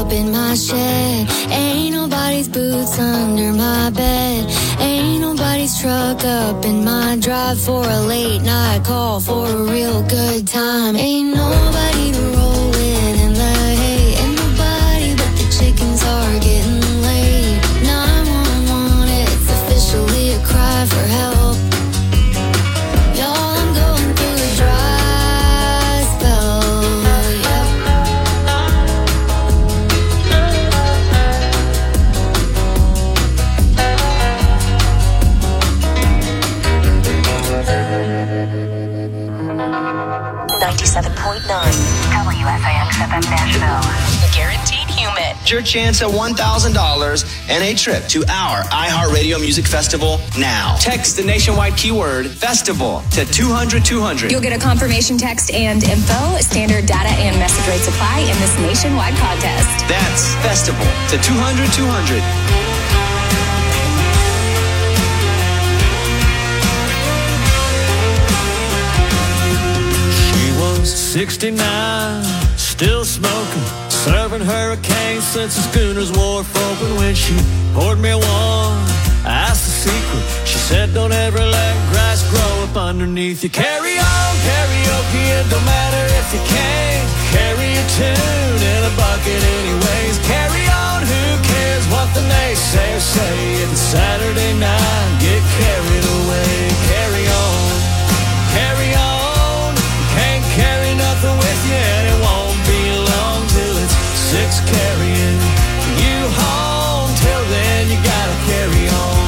up in my shed. Ain't nobody's boots under my bed. Ain't nobody's truck up in my drive for a late night call for a real good time. Ain't nobody to roll with in the hay. Ain't nobody but the chickens are getting late. 911, it's officially a cry for help. Y'all, I'm going through a dry spell. Yep. 97.9 WFAX-FM Nashville. Guaranteed human. Your chance at $1,000 and a trip to our iHeartRadio Music Festival now. Text the nationwide keyword festival to 200-200. You'll get a confirmation text and info, standard data and message rate supply in this nationwide contest. That's festival to 200-200. 69, still smoking, serving hurricanes since the schooners wharf open. When she poured me one, I asked the secret. She said, don't ever let grass grow up underneath you. Carry on, karaoke, it don't matter if you can't carry a tune in a bucket anyways. Carry on, who cares what the naysayers say? It's Saturday night, get carried away. Carry on, carry on. Can't carry nothing with you, and it won't be long till it's 6 carrying you home. Till then, you gotta carry on.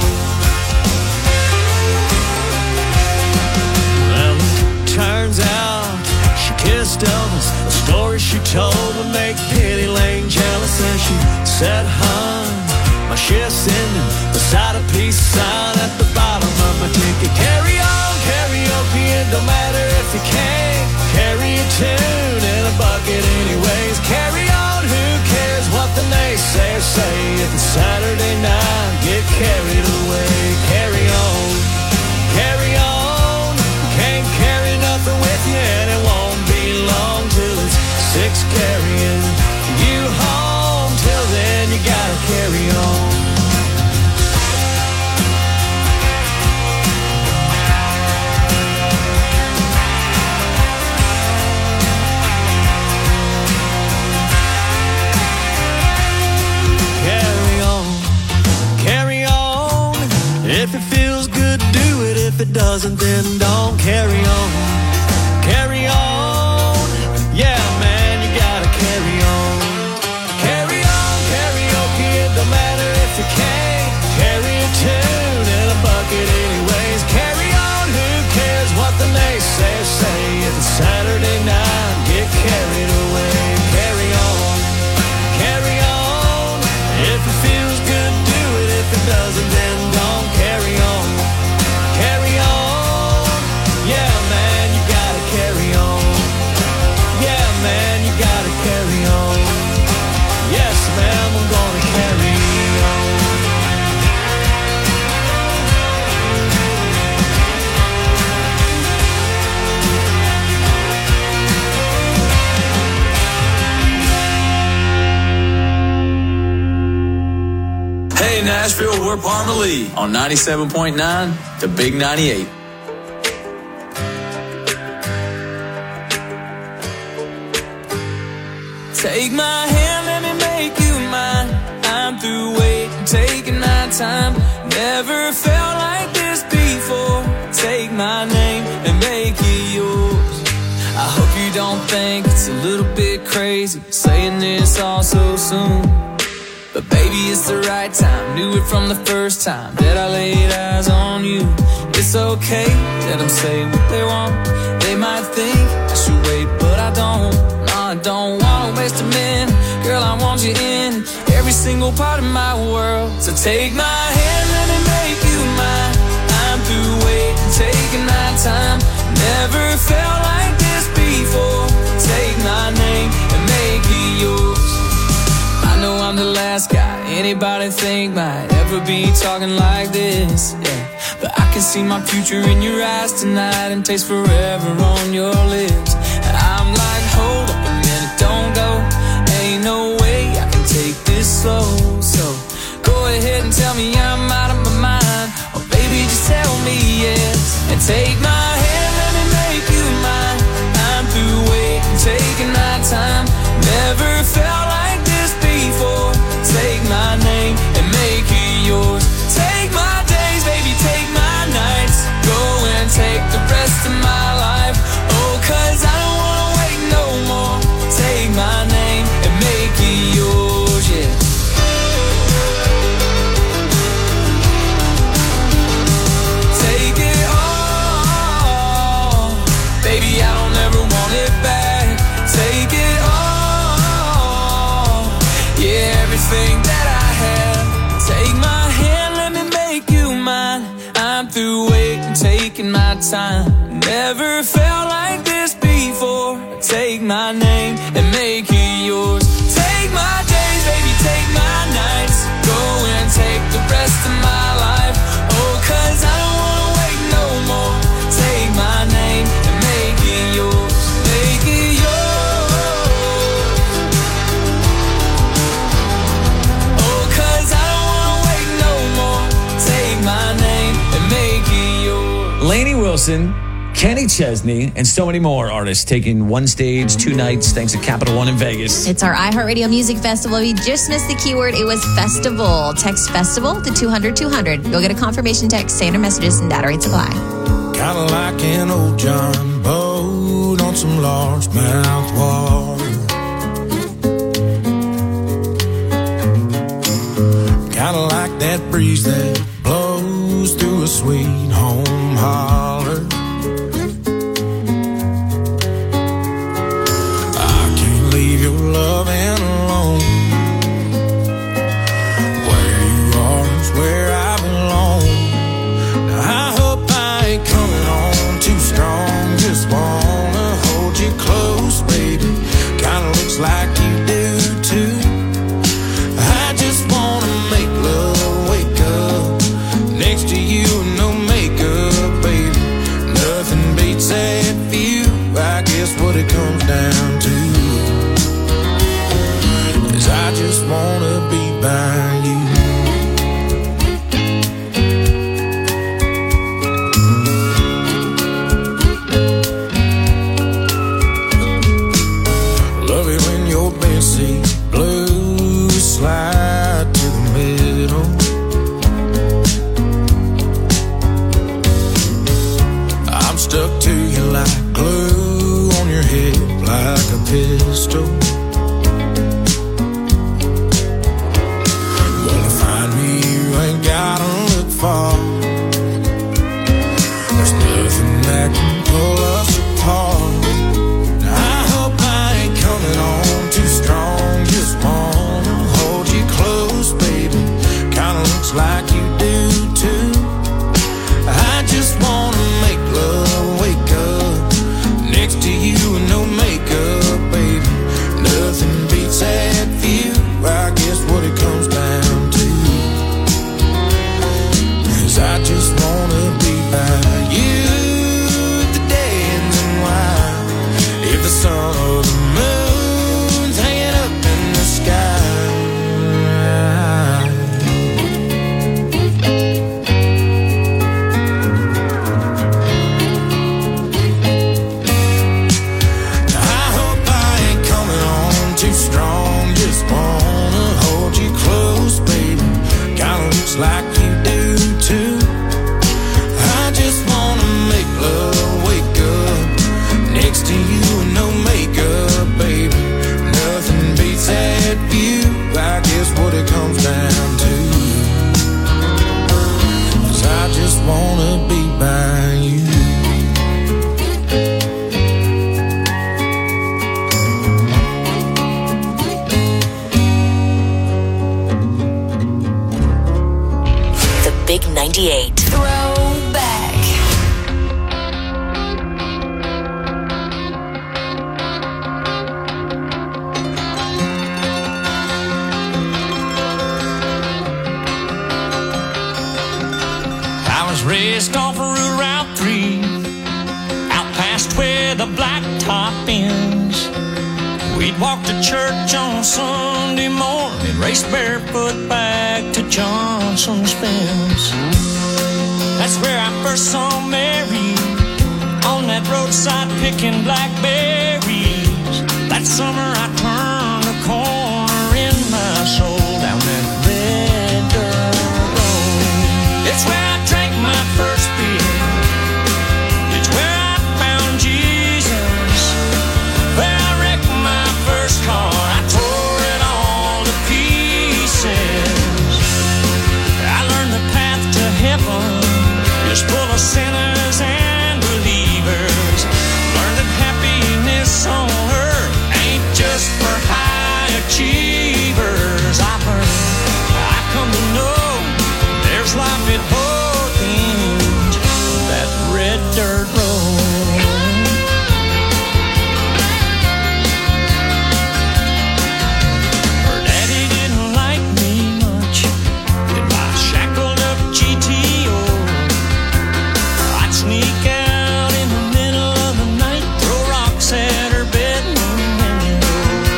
Well, it turns out she kissed Elvis. The story she told would make Penny Lane jealous, and she said, "Hun, my shift's ending," beside a peace sign at the bottom of my ticket. Carry on, karaoke, it don't matter if you can't carry a tune in a bucket anyways. Carry on, who cares what the naysayers say? If it's Saturday night, get carried away. Carry on, carry on. Can't carry nothing with you, and it won't be long till it's 6 carrying you home. Till then, you gotta carry on. If it feels good, do it. If it doesn't, then don't. Carry on, carry on. Yeah, man, you gotta carry on. Carry on, karaoke, it don't matter if you can't carry a tune in a bucket anyways. Carry on, who cares what the naysayers say? If it's Saturday night, get carried away. Carry on, carry on. If it feels good, do it. If it doesn't, then don't. Carry on, carry on. Yeah, man, you gotta carry on. Yeah, man, you gotta carry on. Yes, ma'am, I'm gonna carry on. Hey Nashville, we're Parma Lee on 97.9, the Big 98. Take my hand, let me make you mine. I'm through waiting, taking my time. Never felt like this before. Take my name and make it yours. I hope you don't think it's a little bit crazy saying this all so soon. But baby, it's the right time. Knew it from the first time that I laid eyes on you. It's okay, let them say what they want. They might think I should wait, but I don't. No, I don't wanna waste a minute. Girl, I want you in every single part of my world. So take my hand, let me make you mine. I'm through waiting, taking my time. Never felt like this before. Take my name and make it yours. I know I'm the last guy anybody think might ever be talking like this, yeah. But I can see my future in your eyes tonight and taste forever on your lips. And I'm like, hold up a minute, don't go. Ain't no way I can take slow. So go ahead and tell me I'm out of my mind, or baby just tell me yes. And take my hand, let me make you mine. I'm through waiting, taking my time. Never felt like this before. Take my name and make it yours. Take my days, baby, take my nights. Go and take the rest of my life. Oh, 'cause I don't wanna wait no more. Take my name and make it yours, yeah. Take it all, baby, I don't ever want it back. Take it all, yeah, everything that I have. Take my hand, let me make you mine. I'm through waiting, taking my time. Never felt like this before. Take my name and make it yours. Take my days, baby, take my nights. Go and take the rest of my life. Oh, 'cause I don't wanna wait no more. Take my name and make it yours. Make it yours. Oh, 'cause I don't wanna wait no more. Take my name and make it yours. Lainey Wilson, Kenny Chesney, and so many more artists taking one stage, 2 nights, thanks to Capital One in Vegas. It's our iHeartRadio Music Festival. If you just missed the keyword, it was festival. Text festival to 200-200. You'll get a confirmation text, standard messages, and data rate supply. Kind of like an old John boat on some largemouth water. Kind of like that breeze that blows through a sweet home holler. Your loving alone. Where you are is where I belong. I hope I ain't coming on too strong. Just wanna hold you close, baby. Kinda looks like you do too. I just wanna make love, wake up next to you and no makeup, baby. Nothing beats that view. I guess what it comes down to. I just wanna be by you. Love it when your bedseat blues slide to the middle. I'm stuck to you like glue on your hip, like a pistol. Gotta look far. There's nothing that can pull us apart. I hope I ain't coming on too strong. Just wanna hold you close, baby. Kinda looks like you do too. I just wanna make love, wake up next to you and no makeup, baby. Nothing beats that view. I guess what it comes down to. I just wanna be by you. The day ends and why? If the sun or the moon's hanging up in the sky. I hope I ain't coming on too strong. Just wanna hold you close, baby. Kinda looks like you do too. I just wanna make love, wake up next to you and no makeup, baby. Nothing beats that view. I guess what it comes down to. 'Cause I just wanna be by you. Big 98. Throwback. I was raised off of Route 3, out past where the blacktop ends. We'd walked to church on Sunday morning, raced barefoot back to Johnson's Fence. That's where I first saw Mary, on that roadside picking blackberries. That summer I turned a corner in my soul down that red dirt road. It's where I drank my first beer. It's where I found Jesus. Where I wrecked my first car. I tore it all to pieces. I learned the path to heaven is full of sinners and believers. Learned that happiness on earth ain't just for high achievers. I come to know there's life at both ends of that red dirt road. Her daddy didn't like me much in my shackled up GTO. I'd sneak out in the middle of the night, throw rocks at her bedroom window.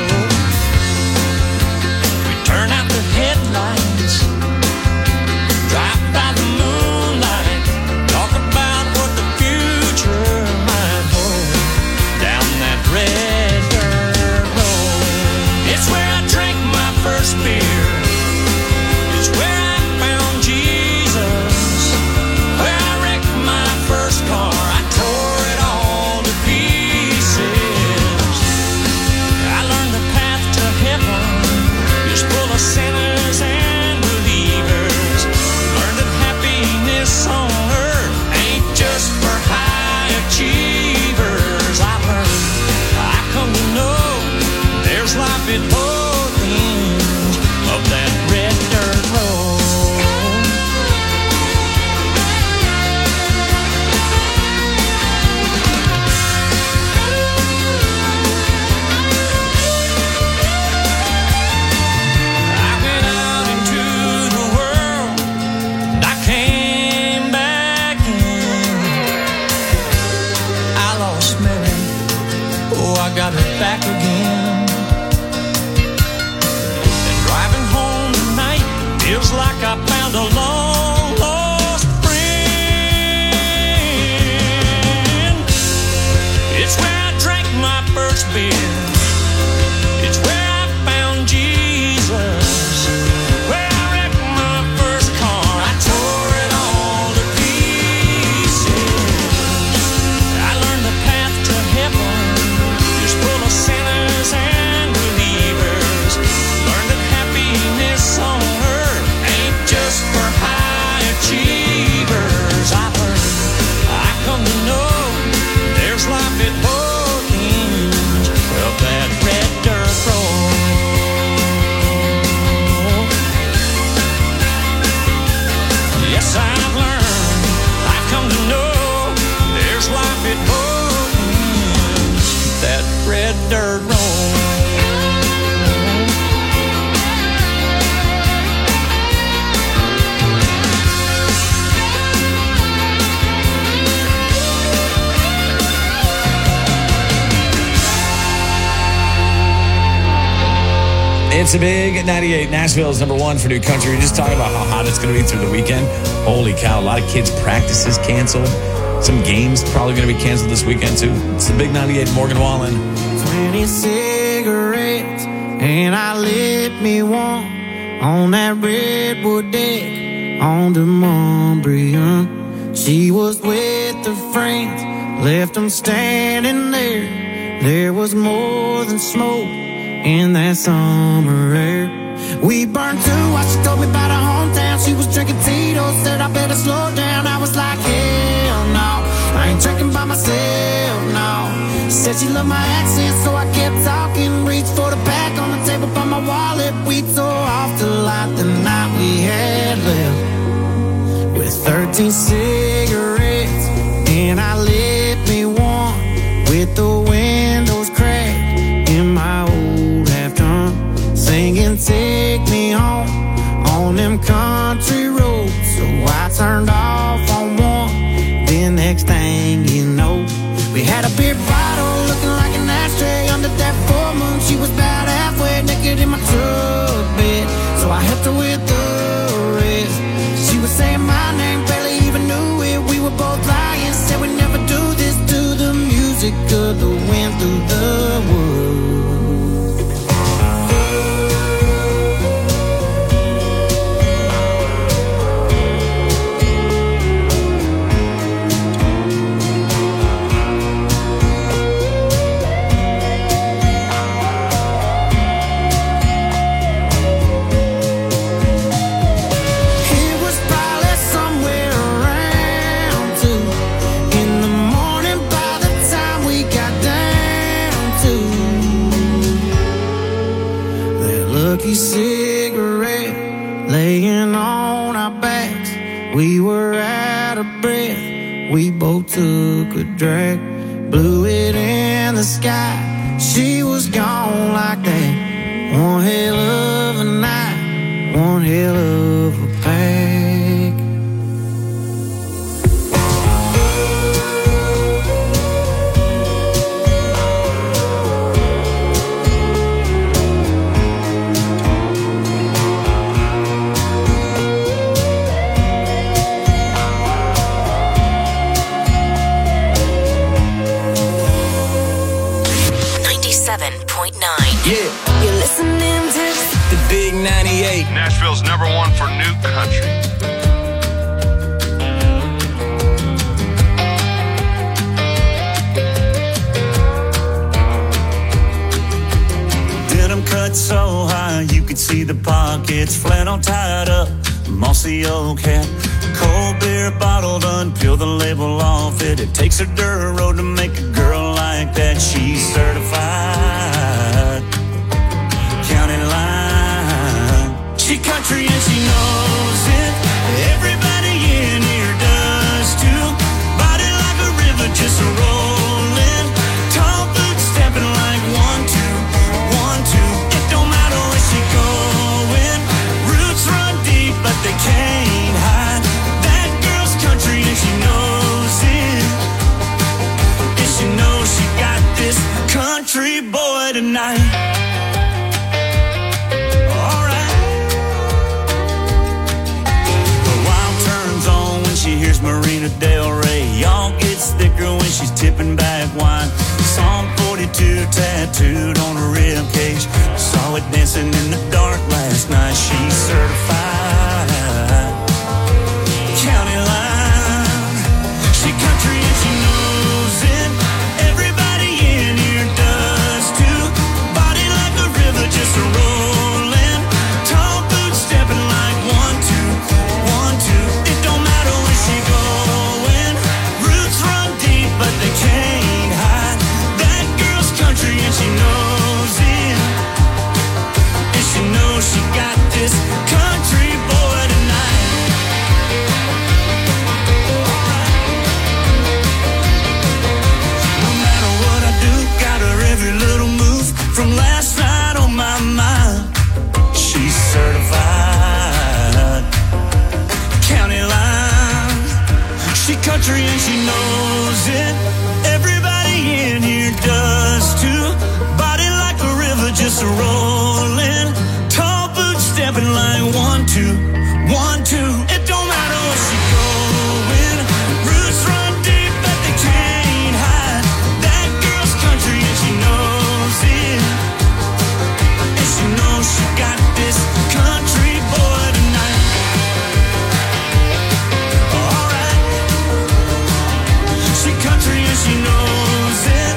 We'd turn out the headlights, drive by the moonlight, talk about what the future might hold down that red dirt road. It's where I drank my first beer. It's where I found Jesus. Where I wrecked my first car. I tore it all to pieces. I learned the path to heaven is full of sinners and believers. Learned that happiness on earth ain't just for high achievers. I come to know there's life at both ends of that red dirt road. I went out into the world and I came back in. I lost Mary, oh, I got her back again. And driving home tonight feels like I found a long lost friend. It's where I drank my first beer. It's where I found Jesus. Where I wrecked my first car. I tore it all to pieces. I learned the path to heaven is full of sinners and believers. Learned that happiness on earth ain't just for high achievers. I come to know there's life at both ends of that red dirt road. Yes, I've learned, I've come to know there's life at both ends of that red dirt road. It's a big 98. Nashville's number one for new country. We're just talking about how hot it's going to be through the weekend. Holy cow, a lot of kids' practices canceled. Some games probably going to be canceled this weekend, too. It's the big 98. Morgan Wallen. 20 cigarettes and I lit me one on that redwood deck on the Montbriand. She was with her friends, left them standing there. There was more than smoke in that summer air. We burned through what she told me about her hometown. She was drinking Tito's, said I better slow down. I was like, hell no, I ain't drinking by myself, no. Said she loved my accent, so I kept talking. Reached for the pack on the table by my wallet. We tore off the light the night we had left. With 13 cigarettes and I lit me one with the windows cracked in my old half-ton, singing take me home on them country roads. So I turned off on one, then next We had a beer bottle looking like an ashtray under that full moon. She was back I helped her with the rest. She was saying my name, barely even knew it. We were both lying, said we'd never do this to the music of the wind through the world. Cigarette laying on our backs. We were out of breath. We both took a drag, blew it in the sky. She was gone like that. One hell of a night, one hell of a pack. 97.9. Yeah. You're listening to the Big 98. Nashville's #1 for new country. Denim cut so high you could see the pockets, flannel tied up, mossy old hat. Cold beer bottle done, peel the label off it. It takes a dirt road to make a girl like that. She's certified, county line. She country and she knows it. Everybody in here does too. Body like a river, just rolling. Tall boots stepping like 1, 2, 1, 2. It don't matter where she going. Roots run deep, but they can't hide. That girl's country and she knows it. And she knows she got this country boy tonight. Here's Marina Del Rey. Y'all gets thicker when she's tipping back wine. Psalm 42 tattooed on her rib cage. Saw it dancing in the dark last night. She's certified, county line. She country and she knows it. Everybody in here does too. Body like a river, just a rolling. Tall boots stepping like 1, 2, 1, 2. It don't matter where she going. Roots run deep, but they can't hide. That girl's country and she knows it. And she knows she got this country boy tonight. No matter what I do, got her every little move from last night on my mind. She's certified, county line. She country and she knows it. Everybody in here does too. Body like a river, just a rolling. Tall boots stepping like 1, 2, 1, 2. It don't matter where she going. Roots run deep, but they can't hide. That girl's country and she knows it. And she knows she got this country boy tonight. She country and she knows it.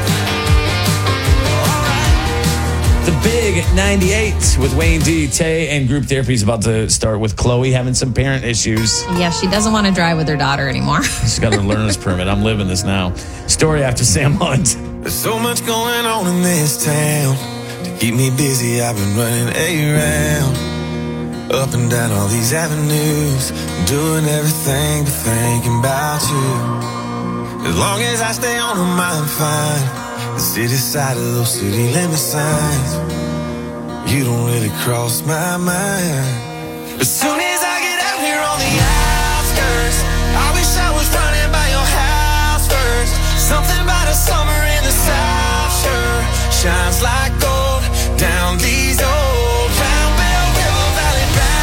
The Big 98 with Wayne D. Tay, and group therapy is about to start with Chloe having some parent issues. Yeah, she doesn't want to drive with her daughter anymore. She's got her learner's permit. I'm living this now. Story after Sam Hunt. There's so much going on in this town. To keep me busy, I've been running around. Up and down all these avenues, doing everything but thinking about you. As long as I stay on them, I'm fine. The city side of those city limit signs, you don't really cross my mind. As soon as I get out here on the outskirts, I wish I was running by your house first. Something about a summer in the South sure shines like gold down these old Round Bell River Valley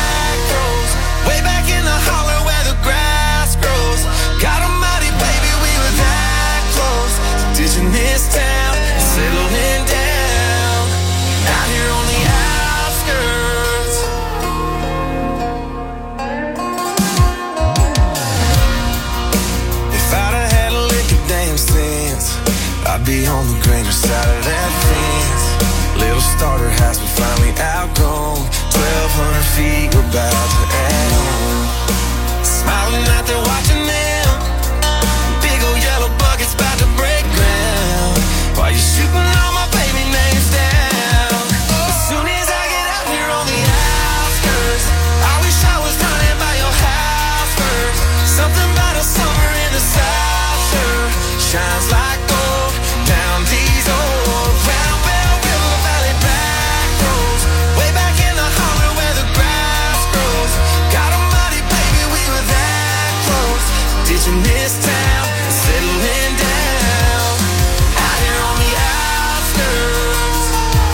I'd be on the greener side of that fence. Little starter house we finally outgrown. 1,200 feet, we're about to add on. Smiling out there watching them. Big old yellow buckets about to break ground. While you're shooting all my baby names down. As soon as I get out here on the outskirts, I wish I was running by your house first. Something about a summer in the South sure shines like gold down these old Round Bell River Valley back roads. Way back in the holler where the grass grows. God almighty, baby, we were that close. Ditching this town and settling down out here on the outskirts.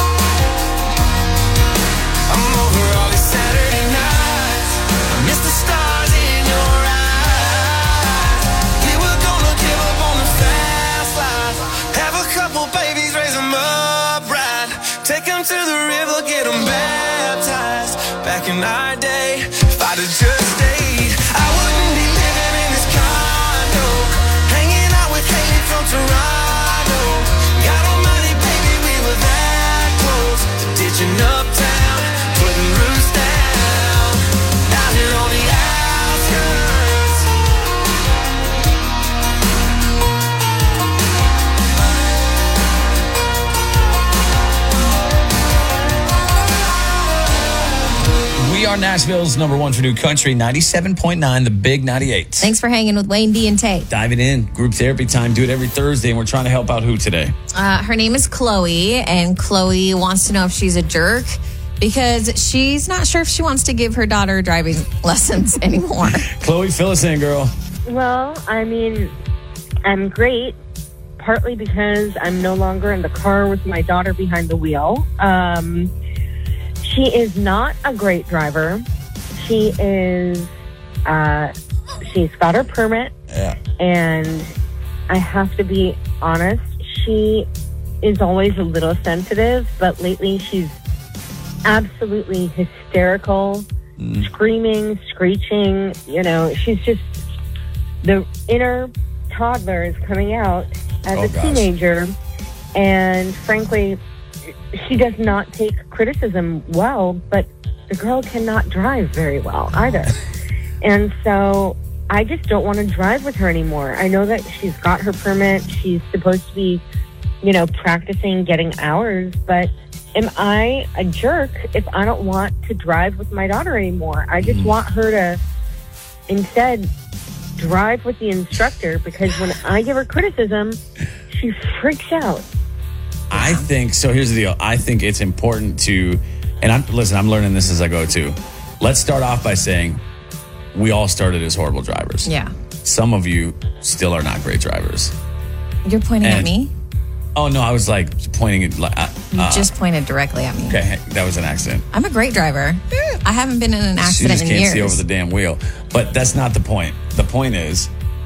I'm over all these Saturday nights. I miss the stars in your eyes. We were gonna give up on the fast life. Have a couple babies, raise them up right. Take them to the river, get them baptized. Back in our day, if I'd have just stayed, I wouldn't be living in this condo, hanging out with Haley from Toronto. God almighty, baby, we were that close to ditching uptown, putting roots down out here on the outskirts. We are Nashville's number one for new country, 97.9, the Big 98. Thanks for hanging with Wayne D and Tate. Diving in, group therapy time, do it every Thursday, and we're trying to help out who today? Her name is Chloe, and Chloe wants to know if she's a jerk because she's not sure if she wants to give her daughter driving lessons anymore. Chloe, fill us in, girl. Well, I mean, I'm great, partly because I'm no longer in the car with my daughter behind the wheel. She is not a great driver. She's got her permit. Yeah. And I have to be honest, she is always a little sensitive, but lately she's absolutely hysterical, screaming, screeching. You know, she's just, the inner toddler is coming out as a teenager. And frankly, she does not take criticism well, but the girl cannot drive very well either. And so I just don't want to drive with her anymore. I know that she's got her permit. She's supposed to be, you know, practicing, getting hours. But am I a jerk if I don't want to drive with my daughter anymore? I just want her to instead drive with the instructor, because when I give her criticism, she freaks out. I think, so here's the deal. I think it's important to, and I'm learning this as I go too. Let's start off by saying we all started as horrible drivers. Yeah. Some of you still are not great drivers. You're pointing at me? Oh, no, I was like pointing at... You just pointed directly at me. Okay, that was an accident. I'm a great driver. I haven't been in an accident in years. She just can't see over the damn wheel. But that's not the point. The point is,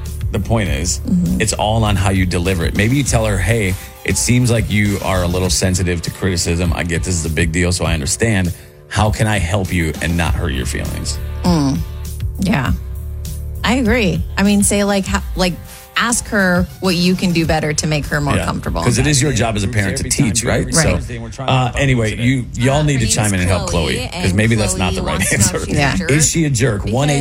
it's all on how you deliver it. Maybe you tell her, hey, it seems like you are a little sensitive to criticism. I get this is a big deal, so I understand. How can I help you and not hurt your feelings? Yeah, I agree. I mean, say ask her what you can do better to make her more comfortable. Because it is your job as a parent to teach, right? So, anyway, y'all need to chime in and help Chloe, because maybe that's not the right answer. Is she a jerk?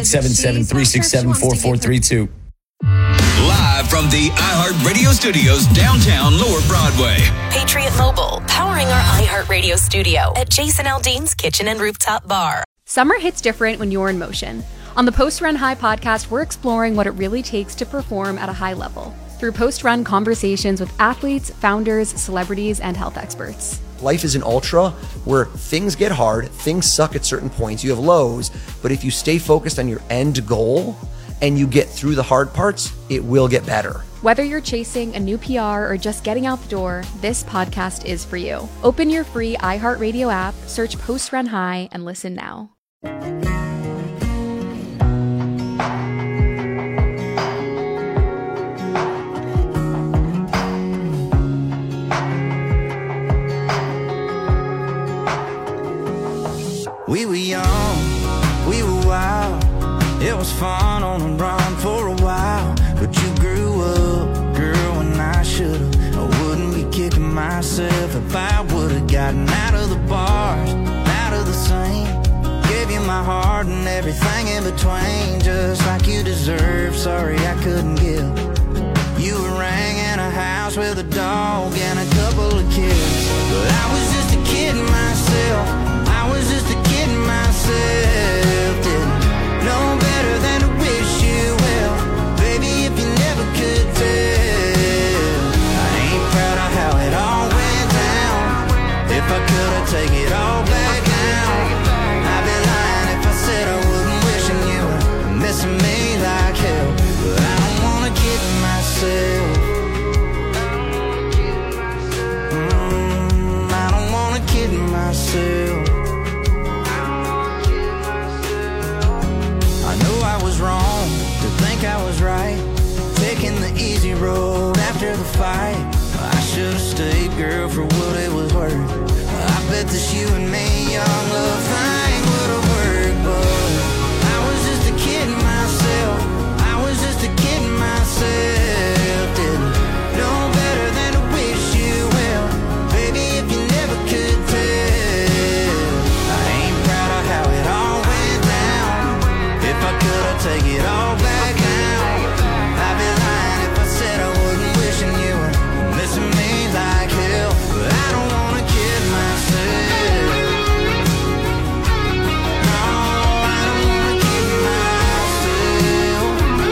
1-877-367-4432. Live from the iHeartRadio studios downtown Lower Broadway. Patriot Mobile, powering our iHeartRadio studio at Jason Aldean's Kitchen and Rooftop Bar. Summer hits different when you're in motion. On the Post Run High podcast, we're exploring what it really takes to perform at a high level through post-run conversations with athletes, founders, celebrities, and health experts. Life is an ultra where things get hard, things suck at certain points, you have lows, but if you stay focused on your end goal and you get through the hard parts, it will get better. Whether you're chasing a new PR or just getting out the door, this podcast is for you. Open your free iHeartRadio app, search Post Run High, and listen now. We were young, we were wild. It was fun on the run for a while. But you grew up, girl, and I should've, I would've myself if I would've gotten out of the bars, out of the scene. Gave you my heart and everything in between, just like you deserve. Sorry I couldn't give. You a ring in a house with a dog and a couple of kids. But I was just a kid myself. I was just a kid myself. Didn't know better than to wish you well. Baby, if you never could tell, I ain't proud of how it all went down. If I could, I'd take it all back now. I'd be lying if I said I wouldn't wishing you were missing me like hell. But I don't wanna kid myself. I don't wanna kid myself. I know I was wrong to think I was right, taking the easy road after the fight. I should've stayed, girl, for what it was worth. I bet this you and me young love thing would've worked, but I was just a kid myself. I was just a kid myself. Didn't know better than to wish you well. Baby, if you never could tell, I ain't proud of how it all went down. If I could, I'd take it all back now. I'd be lying if I said I wouldn't wishing you were missing me like hell. But I don't wanna kid myself. No, I don't wanna kid myself.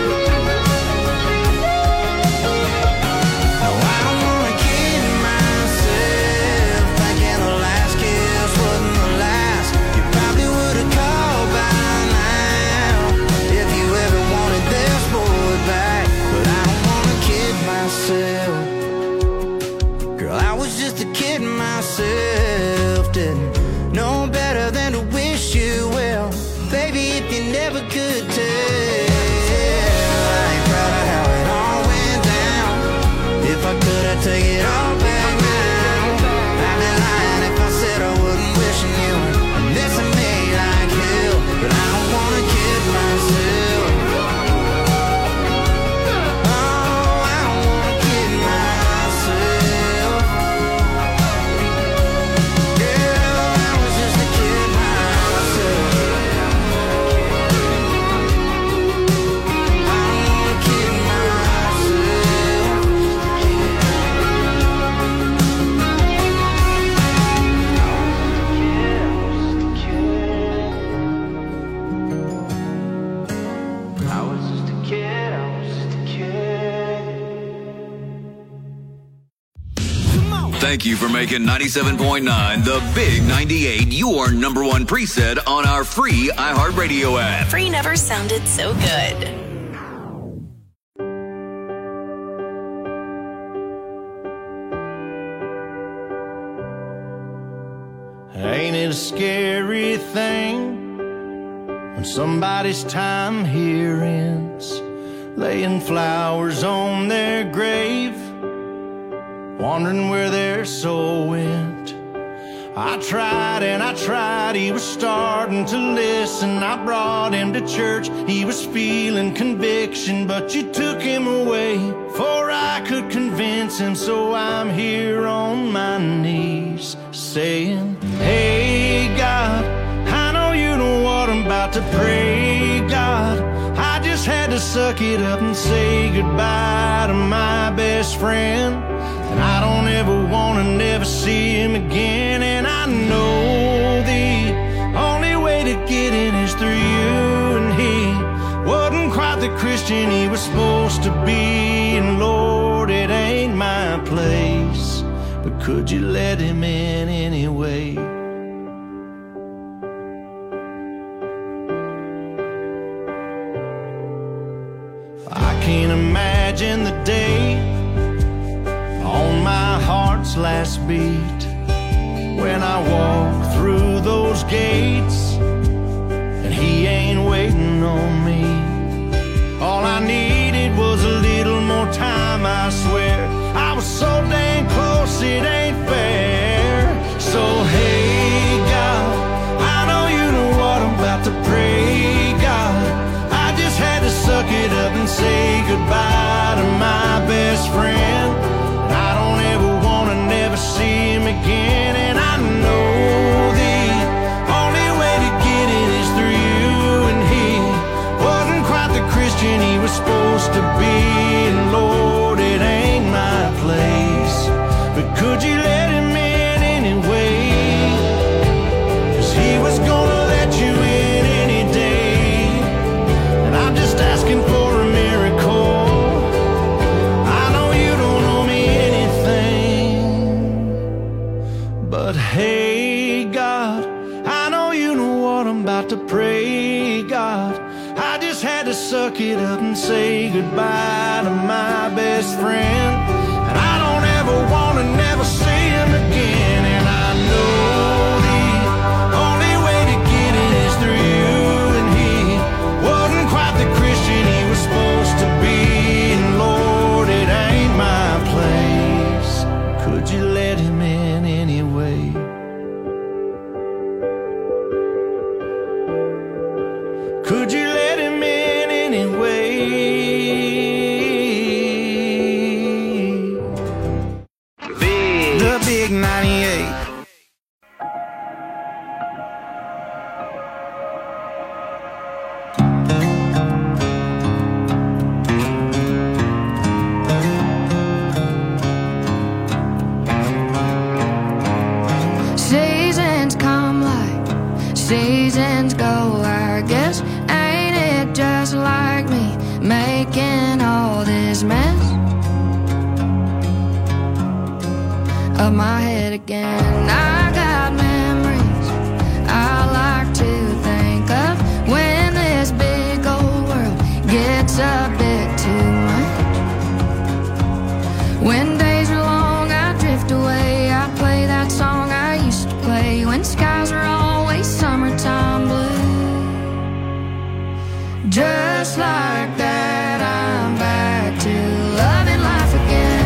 No, I don't wanna kid myself. Thinking the last kiss wasn't the last. You probably would've called by now if you ever wanted this boy back. But I don't wanna kid myself. Girl, I was just a kid myself. Didn't know better than to wish you well. Baby, if you never could tell, I ain't proud of how it all went down. If I could, I'd take it all back now. I'd be lying if I said I wouldn't wishing you were missing me like hell. But I don't wanna kid myself. Oh, I don't wanna kid myself. Girl, I was just a kid myself. I don't wanna kid myself. I was just a kid, I was just a kid. Thank you for making 97.9 the Big 98 your number one preset on our free iHeartRadio app. Free never sounded so good. Ain't it a scary thing when somebody's time here ends, laying flowers on their grave, wondering where their soul went? I tried and I tried, he was starting to listen. I brought him to church, he was feeling conviction, but you took him away before I could convince him. So I'm here on my knees saying, hey God, I know you know what I'm about to pray, God. I just had to suck it up and say goodbye to my best friend. And I don't ever want to never see him again. And I know the only way to get in is through you. And he wasn't quite the Christian he was supposed to be. And Lord, it ain't my place, but could you let him in anyway? I can't imagine the day on my heart's last beat when I walk through those gates and he ain't waiting on me. All I needed was a little more time, I swear. I was so dang close, it ain't fair. So hey God, I know you know what I'm about to pray, God. I just had to suck it up and say goodbye to my best friend. I don't ever want to never out to pray, God. I just had to suck it up and say goodbye to my best friend. And I don't ever want to never see him again. And I know the only way to get it is through you. And he wasn't quite the Christian he was supposed to be. And Lord, it ain't my place. Could you let him in anyway? Could you let him in anyway? The Big 98. Seasons come like seasons go, I guess. Ain't it just like me making all this mess of my head again? I got memories I like to think of when this big old world gets a bit too much. When days are long, I drift away. I play that song I used to play when skies are always summertime blue. Just like that, I'm back to loving life again.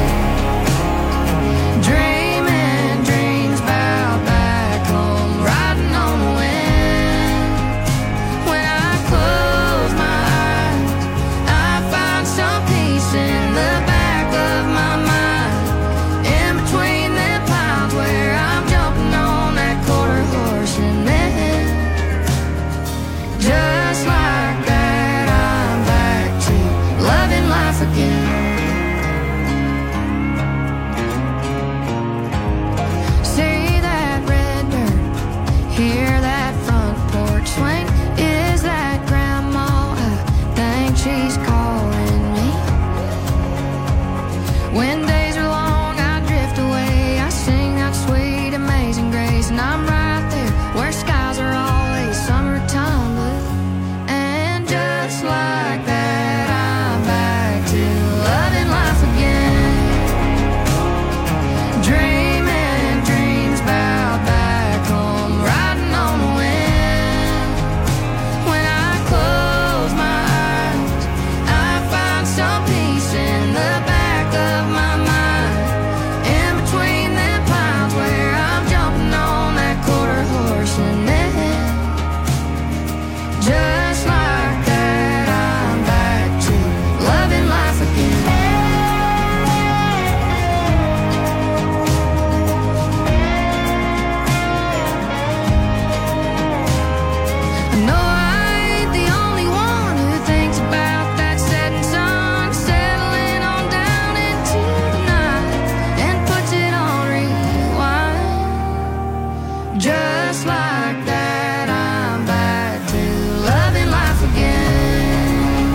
Dreaming dreams about back home, riding on the wind. When I close my eyes, I find some peace in the back of my mind. In between the clouds where I'm jumping on that quarter horse, and then just like that, I'm back to loving life again. See that red bird, hear that front porch swing. Is that grandma? I think she's calling me. When days are long, I drift away. I sing that sweet, amazing grace, and I'm right there where skies are always summertime blue. And just like that, I'm back to loving life again. Dreaming dreams about back home, riding on the wind. When I close my eyes, I find some peace in the back of my mind. In between the clouds where I'm jumping on that quarter horse, and then just like that, I'm back to loving life again. I know I ain't the only one who thinks about that setting sun, settling on down into the night, and puts it on rewind. Just like that, I'm back to loving life again.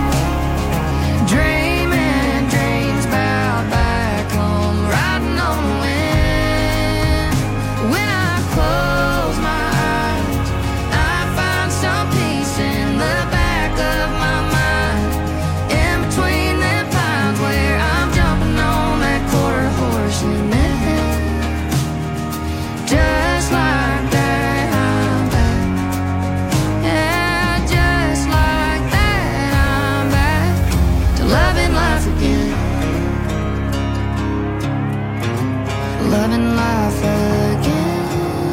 Dreaming dreams about back home, riding on the wind. When I close my eyes, I find some peace in the back of my mind. In between the clouds where I'm jumping on that quarter horse, and then just like that, I'm back. Yeah, just like that, I'm back to loving life again. Loving life again.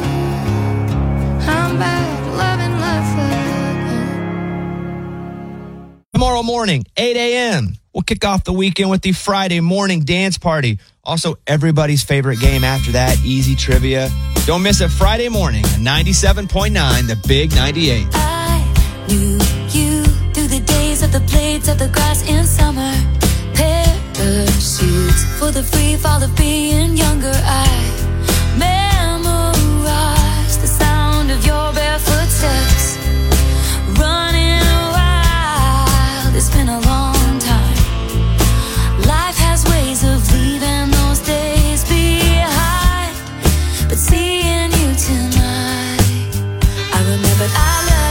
I'm back to loving life again. Tomorrow morning, 8 a.m., we'll kick off the weekend with the Friday morning dance party. Also, everybody's favorite game after that, easy trivia. Don't miss it Friday morning at 97.9, the Big 98. I knew you through the days of the blades of the grass in summer. Parachutes for the free fall of being younger. I memorized the sound of your barefoot steps. Running wild, it's been a long time. Life has ways of leaving those days behind. But seeing you tonight, I remembered I love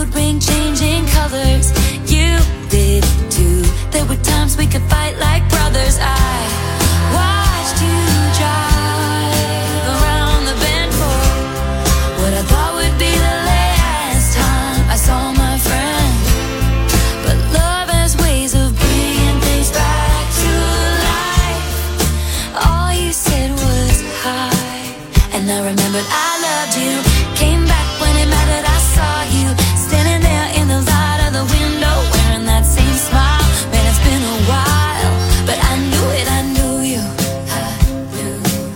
would ring, changing colors. You did too. There were times we could fight like brothers. I watched you drive around the bend for what I thought would be the last time I saw my friend. But love has ways of bringing things back to life. All you said was hi, and I remembered I loved you. Came back when it mattered, I saw you standing there in the light of the window, wearing that same smile. Man, it's been a while, but I knew it, I knew you. I knew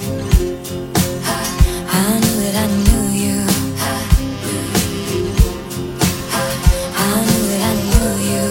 it, I knew you. I knew it, I knew you.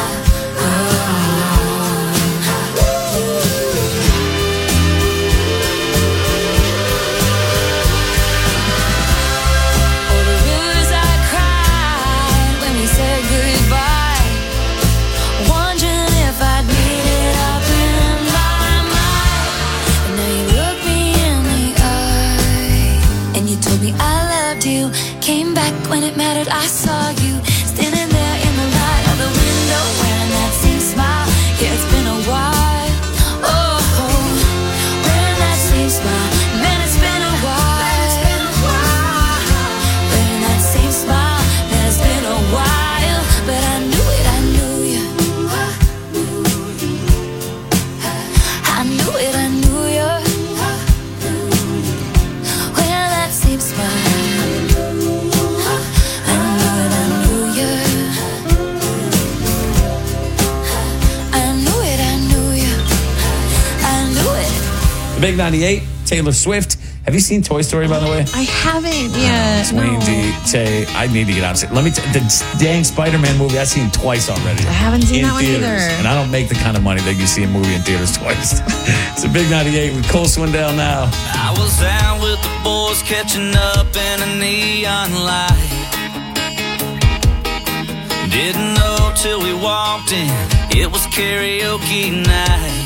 Oh, the rivers I cried when we said goodbye, wondering if I'd made it up in my mind. And now you look me in the eye, and you told me I loved you. Came back when it mattered, I saw you standing there in the light of the window, wearing that same smile. Yeah, it's been a while. Oh, wearing that same smile. Man, it's been a while. Wearing that same smile. Man, it's been a while, but I knew it, I knew you. I knew it, I knew you. Wearing that same smile. I knew it, I knew you. I knew it, I knew you. I knew it. The Big 98, Taylor Swift. Have you seen Toy Story, by the way? I haven't yet. No. Wayne D. Tay, I need to get out. Let me the dang Spider-Man movie, I've seen twice already. I haven't seen in that one theaters. either. And I don't make the kind of money that you see a movie in theaters twice. It's a Big 98 with Cole Swindell now. I was out with the boys catching up in a neon light. Didn't know till we walked in, it was karaoke night.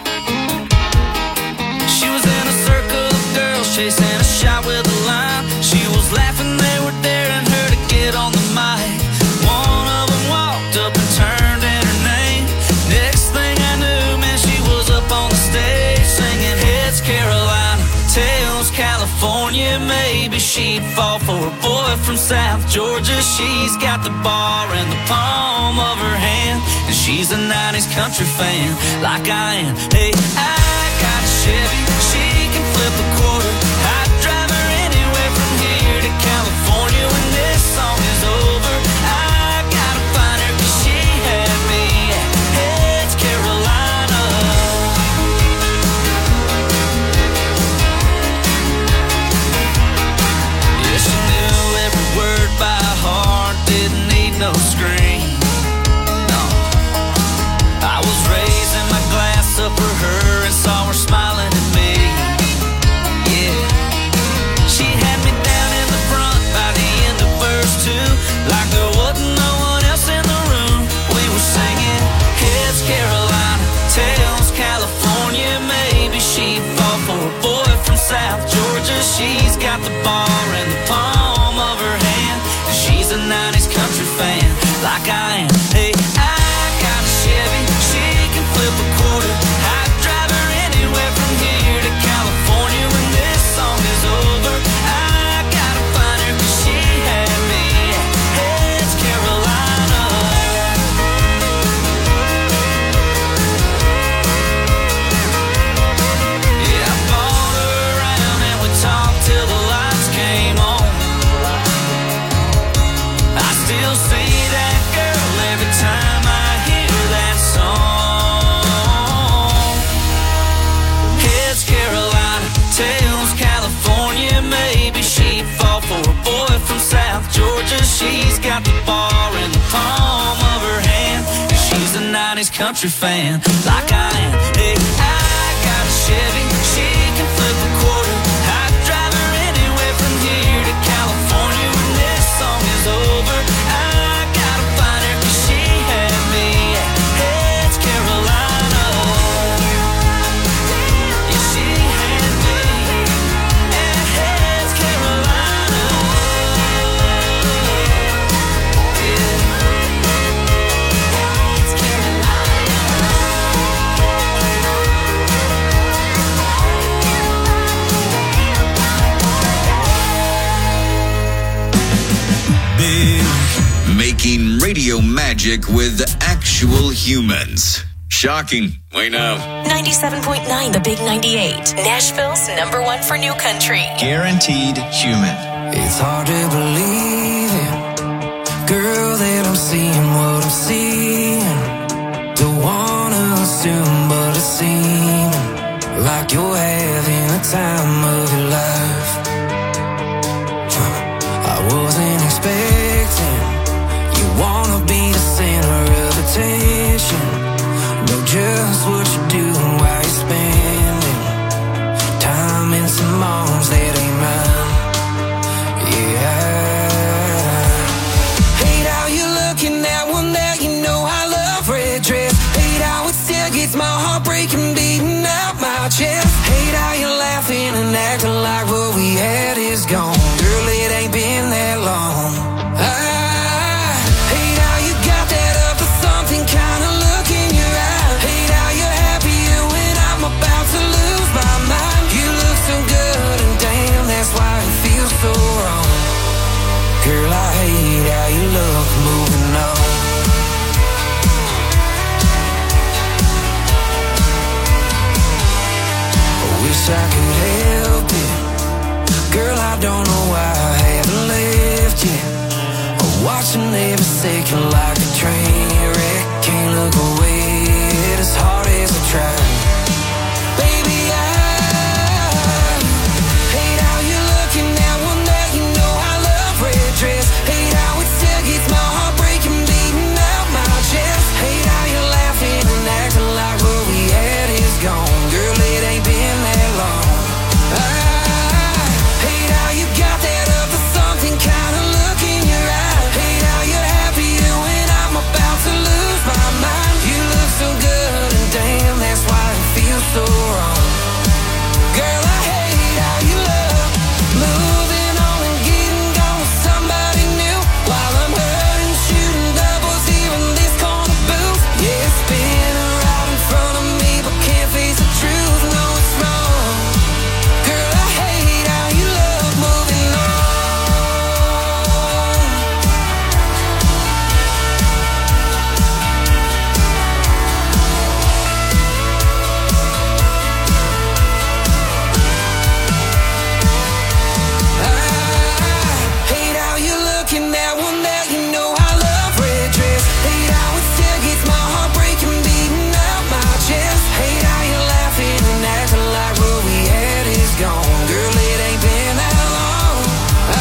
She was in a circle of girls chasing a shot with a line. She was laughing, they were daring her to get on the mic. One of them walked up and turned in her name. Next thing I knew, man, she was up on the stage singing Heads Carolina, Tails California. Maybe she'd fall for a boy from South Georgia. She's got the bar in the palm of her hand, and she's a 90s country fan like I am. Hey, I got a Chevy, she can flip a quarter. I'd drive her anywhere from here to California when this song is over. I gotta find her 'cause she had me at Heads Carolina. Yeah, she knew every word by heart, didn't need no screen. No, I was raising my glass up for her and saw her smiling at me. Yeah, she had me down in the front by the end of verse 2, like there wasn't no one else in the room. We were singing Heads Carolina, Tails California. Maybe she'd fall for a boy from South Georgia. She's got the bar in the palm of her hand, and she's a 90s country fan like I am. Hey, I got a Chevy, she can flip a quarter. I'd drive her anywhere from here to California when this song is over. I gotta find her 'cause she had me at Heads Carolina. Yeah, I bought her around and we talked till the lights came on. I still see that girl every time I hear that song. Heads Carolina, Tails California. Maybe she'd fall for a boy from South Georgia. She's got the bar in the palm of her hand, and she's a 90s country fan like I am. Hey, I got a Chevy, she can flip a quarter. I'd drive her anywhere from here to California when this song is over. I gotta find her 'cause she had me at Heads Carolina. Yeah, she had me at Heads Carolina. Making radio magic with actual humans. Shocking, we know. 97.9 The Big 98. Nashville's #1 for new country. Guaranteed human. It's hard to believe it, girl, that I'm seeing what I'm seeing. Don't wanna assume, but it's seeming like you're having a time of your life. I wasn't expecting you wanna be the center of attention. Know just what you're doing while you're spending time in some moms that ain't mine. Hate how you're looking at one that you know I love, red dress. Hate how it still gets my heart breaking, beating out my chest. Hate how you're laughing and acting like what we had is gone. Girl, it ain't been that long. I hate how you got that up to something kind of look in your eye. Hate how you're happier when I'm about to lose my mind. You look so good and damn, that's why it feels so wrong. Girl, I hate how you look moving on. I wish I could help it. Girl, I don't know why I haven't left yet. I'm watching every second like a train wreck. Can't look away as hard as I try. Baby, I hate how you're looking at one that you know I love, red dress. Hate how it still gets my heart breaking, beating out my chest. Hate how you're laughing and acting like what we had is gone. Girl, it ain't been that long. I hate how you got that up to something kind of look in your eye. Hate how you're happier when I'm about to lose my mind. You look so good and damn, that's why it feels so wrong. Girl, I hate how you look, moving on and getting gone with somebody new, while I'm hurting, shooting doubles here in this corner booth. Yeah, it's spinning right in front of me, but can't face the truth. No, it's wrong. Girl, I hate how you look, moving on. Hate how you're looking at one that you know I love, red dress. Hate how it still gets my heart breaking, beating out my chest. Hate how you're laughing and acting like what we had is gone. Girl, it ain't been that long. I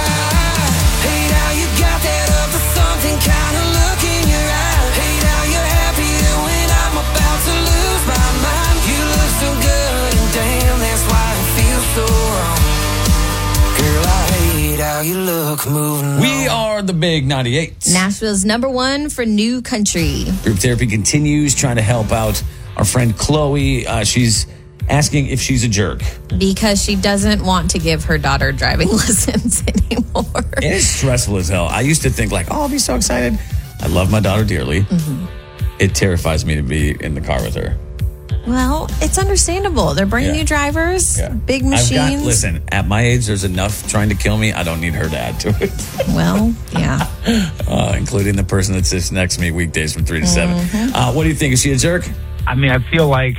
hate how you got that up to something kind of look in your eye. Hate how you're happier when I'm about to lose my mind. You look so good and damn, that's why it feels so wrong. Girl, I hate how you look moving on. We are the Big 98. Nashville's #1 for new country. Group therapy continues, trying to help out our friend Chloe. She's asking if she's a jerk. Because she doesn't want to give her daughter driving lessons anymore. It is stressful as hell. I used to think like, oh, I'll be so excited. I love my daughter dearly. Mm-hmm. It terrifies me to be in the car with her. Well, it's understandable. They're brand new drivers, big machines. Listen, at my age, there's enough trying to kill me. I don't need her to add to it. Well, yeah. Including the person that sits next to me weekdays from 3 to 7. Mm-hmm. What do you think? Is she a jerk? I mean, I feel like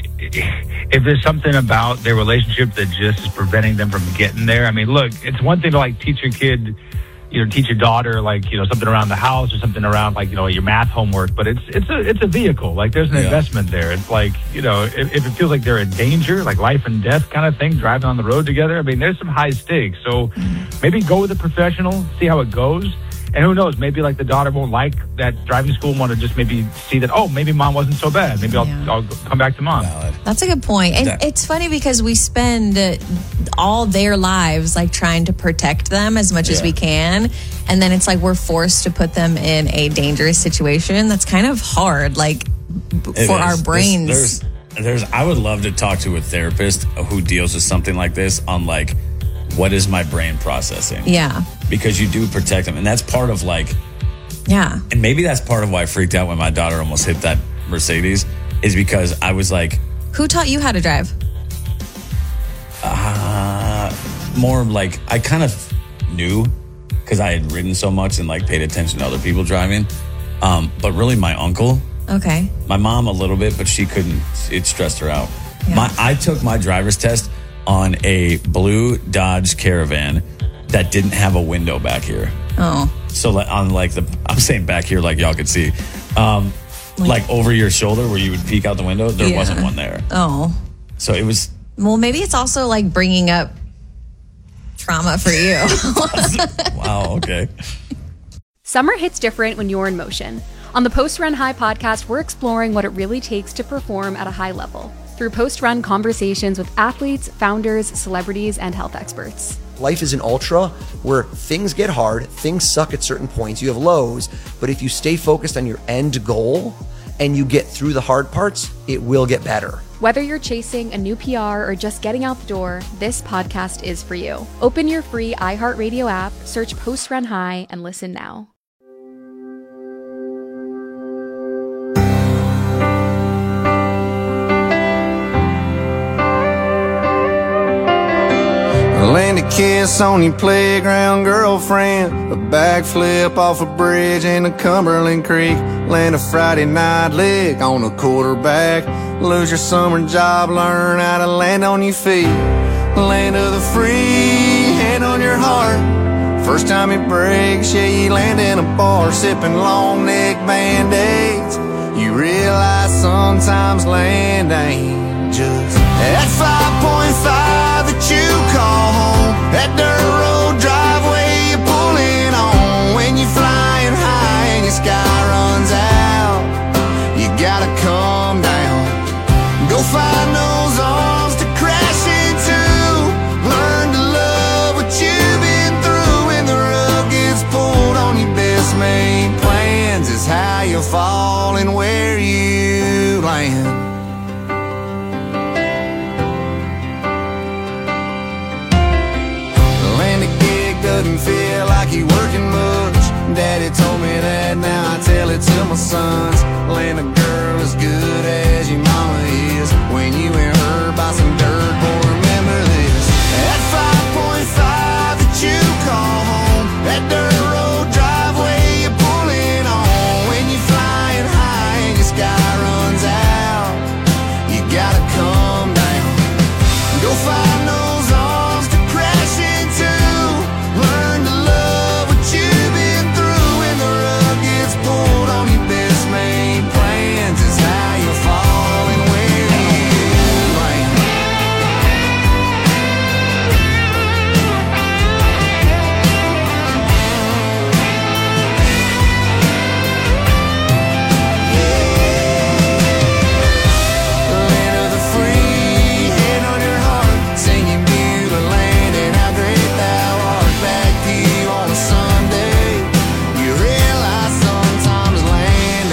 if there's something about their relationship that just is preventing them from getting there. I mean, look, it's one thing to like teach your kid, teach your daughter like, something around the house or something around like, your math homework, but it's a vehicle. Like there's an investment there. It's like, if it feels like they're in danger, like life and death kind of thing, driving on the road together. I mean, there's some high stakes. So maybe go with a professional, see how it goes. And who knows, maybe like the daughter won't like that driving school, want to just maybe see that, oh, maybe mom wasn't so bad. Maybe I'll come back to mom. That's a good point. And it's funny because we spend all their lives like trying to protect them as much as we can. And then it's like we're forced to put them in a dangerous situation. That's kind of hard, like for our brains. I would love to talk to a therapist who deals with something like this on like, what is my brain processing? Yeah. Because you do protect them. And that's part of like, and maybe that's part of why I freaked out when my daughter almost hit that Mercedes, is because I was like, who taught you how to drive? More like I kind of knew because I had ridden so much and like paid attention to other people driving. But really my uncle. Okay. My mom a little bit, but she couldn't. It stressed her out. Yeah. I took my driver's test on a blue Dodge Caravan that didn't have a window back here. Oh. So on like I'm saying back here like y'all could see. Like over your shoulder where you would peek out the window, there wasn't one there. Oh. So it was... Well, maybe it's also like bringing up trauma for you. Wow, okay. Summer hits different when you're in motion. On the Post Run High podcast, we're exploring what it really takes to perform at a high level through post-run conversations with athletes, founders, celebrities, and health experts. Life is an ultra where things get hard, things suck at certain points, you have lows, but if you stay focused on your end goal and you get through the hard parts, it will get better. Whether you're chasing a new PR or just getting out the door, this podcast is for you. Open your free iHeartRadio app, search Post Run High, and listen now. Land a kiss on your playground girlfriend, a backflip off a bridge in the Cumberland Creek, land a Friday night lick on a quarterback, lose your summer job, learn how to land on your feet, land of the free, hand on your heart, first time it breaks, yeah, you land in a bar, sipping long neck Band-Aids, you realize sometimes land ain't just that 5.5 that you call home, that dirt road driveway you're pulling on. When you're flying high and your sky runs out, you gotta come down, go find those arms to crash into, learn to love what you've been through. When the rug gets pulled on your best made plans is how you fall and where you land. Doesn't feel like you working much. Daddy told me that, now I tell it to my sons. Land a girl as good as your mama is. When you and her buy some dirt, boy, remember this. That 5.5 that you call home, that dirt road driveway you're pulling on. When you're flying high and your sky runs out, you gotta come down, go find those arms to crash into. Learn to love what you've been through. When the rug gets pulled on your best made plans is how you fall and where you land. Land of the free, hand on your heart, singing Beulah land and how great thou art. Back to you on a Sunday, you realize sometimes land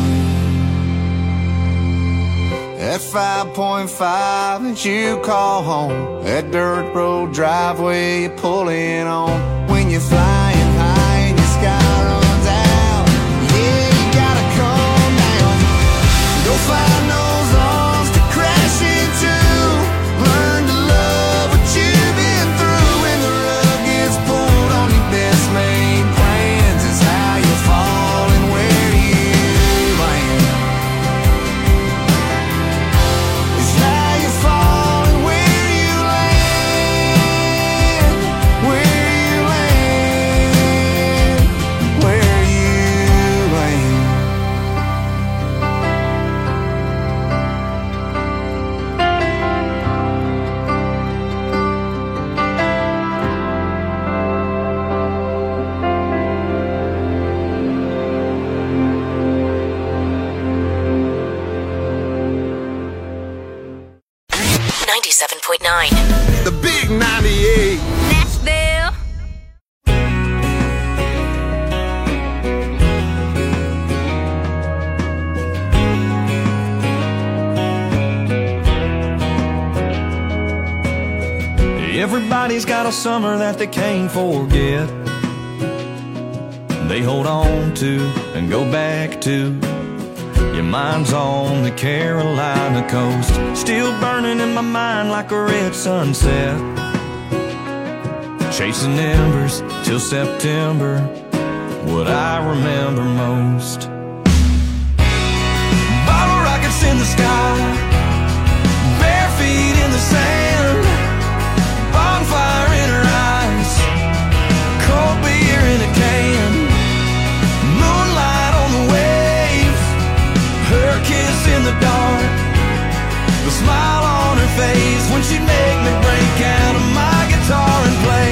ain't that 5.5 that you call home, that dirt road driveway you're pulling on. When you're flying high and your sky runs out, yeah, you gotta come down, go find those arms to crash into, learn to love what you've been through. When the rug gets pulled on your best made plans is how you fall and where you land. Is how you fall and where you land. Where you land. Where you land. .9. The Big 98. Nashville. Everybody's got a summer that they can't forget. They hold on to and go back to. Your mind's on the Carolina coast, still burning in my mind like a red sunset. chasing embers till September, what I remember most. Bottle rockets in the sky, bare feet in the sand, bonfire in her eyes, cold beer in a can, moonlight on the waves, her kiss in the dark, the smile on her face when she'd make me break out of my guitar and play.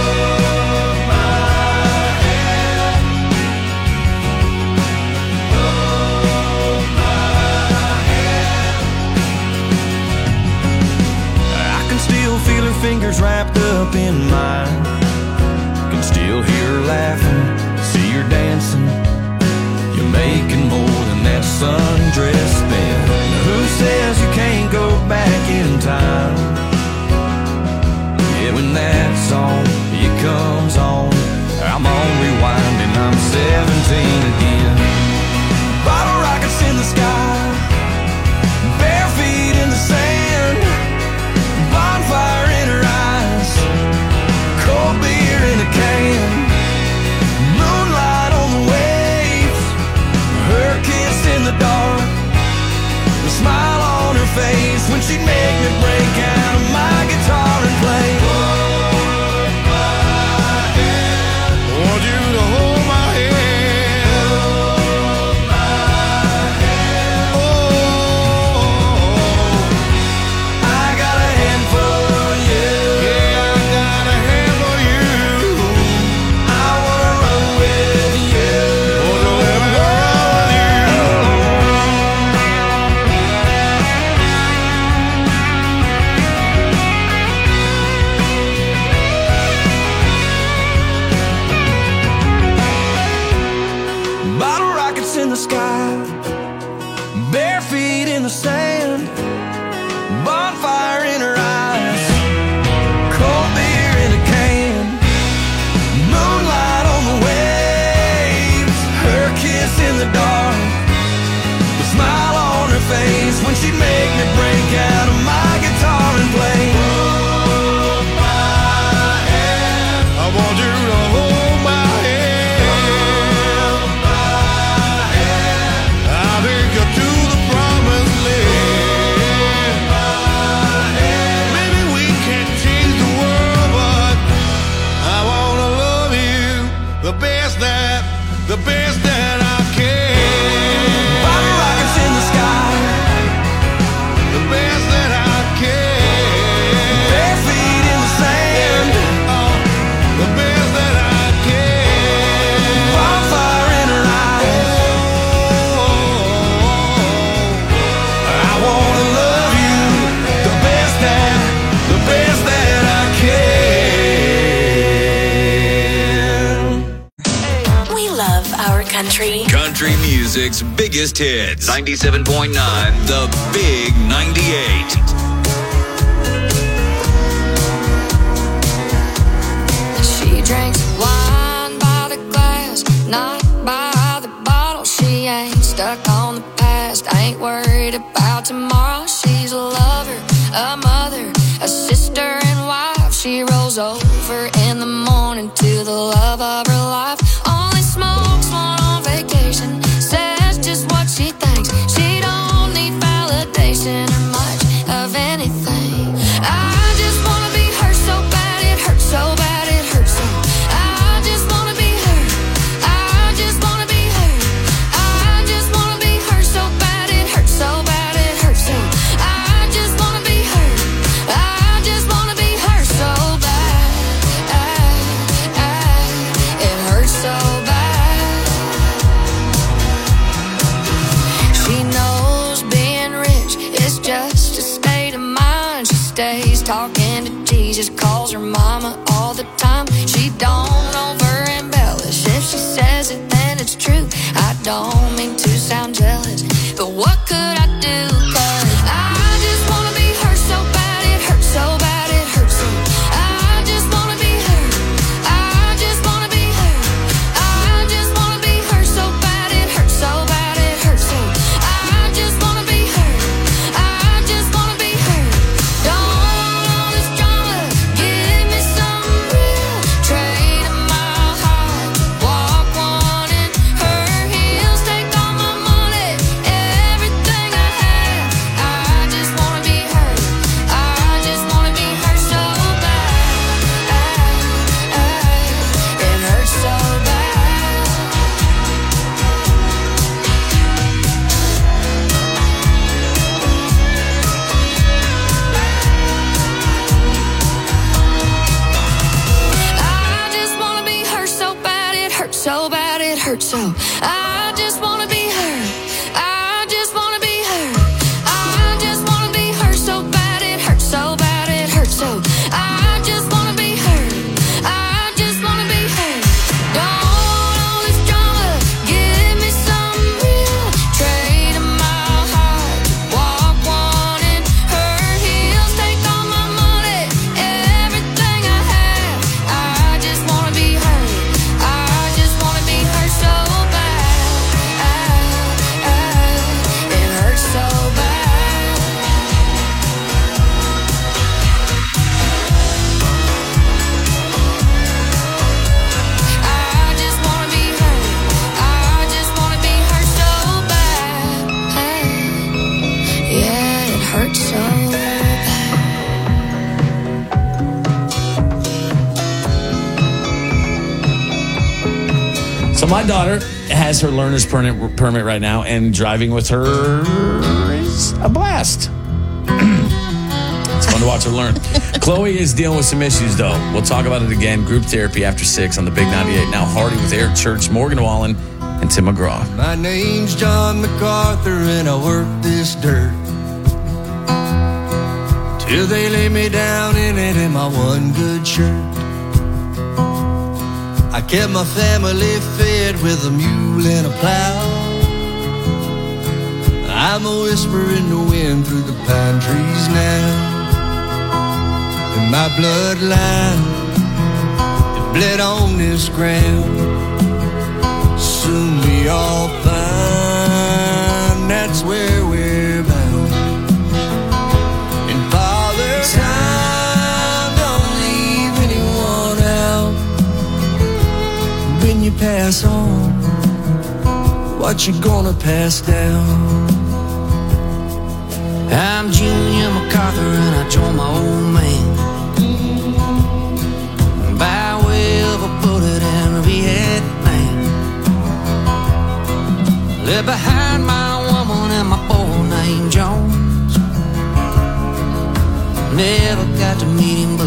Feel her fingers wrapped up in mine. Can still hear her laughing, see her dancing. You're making more than that sundress spin. Who says you can't go back in time? Yeah, when that song, it comes on, I'm on rewind and I'm 17 again. Bottle rockets in the sky, bare feet in the sand, bonfire in her eyes, cold beer in a can, moonlight on the waves, her kiss in the dark, the smile on her face when she'd make me break out of my guitar and play. Hold my hand, want you to hold my hand, hold my hand. Oh, I got a hand for you. Yeah, I got a hand for you. I wanna run with you. Wanna let me run with you. Bottle rockets in the sky, bare feet in the sand, bonfire in her eyes, cold beer in a can, moonlight on the waves, her kiss in the dark, the smile on her face when she'd make me break out of my guitar and play. Hold my hand, I want you to hold my hand, hold my hand. I'll take you to the promised land. Maybe we can't change the world, but I wanna love you the best that I can. Bottle rockets in the sky, the best that I can. Bare feet in the sand, the best that I can. Bonfire in her eyes. I wanna love you the best that I can. We love our country. Country music's biggest hits. 97.9, The Big 98. She drinks wine by the glass, not by the bottle. She ain't stuck on the past, ain't worried about tomorrow. She's a lover, a mother, a sister and wife. She rolls over in the morning to the love of her life. Only smokes one on vacation, says just what she thinks. She don't need validation or much of anything. I just wanna be her so bad, it hurts so bad, it hurts so. I just wanna be her, I just wanna be her. I just wanna be her so bad, it hurts so bad, it hurts so. I just wanna be her, I just wanna be her so bad. It hurts so bad. She knows being rich is just a state of mind. She stays talking to Jesus, calls her mama all the time. She don't over embellish. If she says it, then it's true. I don't mean to sound jealous, but what could I do? 'Cause I just wanna be her so bad, it hurts so bad, it hurts so. I just wanna be her, I just wanna be her. I just wanna be her so bad, it hurts so bad, it hurts so. I just wanna be her, I just wanna be her. Don't want all this drama, give me some real. so bad it hurts so. I just wanna be her. I just wanna be her. I just wanna be her so bad it hurts so bad it hurts so. I just wanna be her. I just wanna be her. Don't want all this drama. Give me some real. Trade my heart. Walk one in her heels. Take all my money. Everything I have. I just wanna be her. I just wanna be her so bad. It hurts so bad. I just wanna be her. I just wanna be her so bad. Yeah, it hurts so So my daughter has her learner's permit right now, and driving with her is a blast. It's fun to watch her learn. Chloe is dealing with some issues, though. We'll talk about it again. Group therapy after 6 on the Big 98. Now Hardy with Eric Church, Morgan Wallen, and Tim McGraw. My name's John MacArthur and I work this dirt till they lay me down in it in my one good shirt. I kept my family fed with a mule and a plow. I'm a whisper in the wind through the pine trees now. And my bloodline, it bled on this ground. Soon we all find that's where we're bound. And Father Time, don't leave anyone out. When you pass on, what you gonna pass down? I'm Junior MacArthur and I joined my old man by way of a bullet and a Vietnam. Left behind my woman and my boy named Jones. Never got to meet him,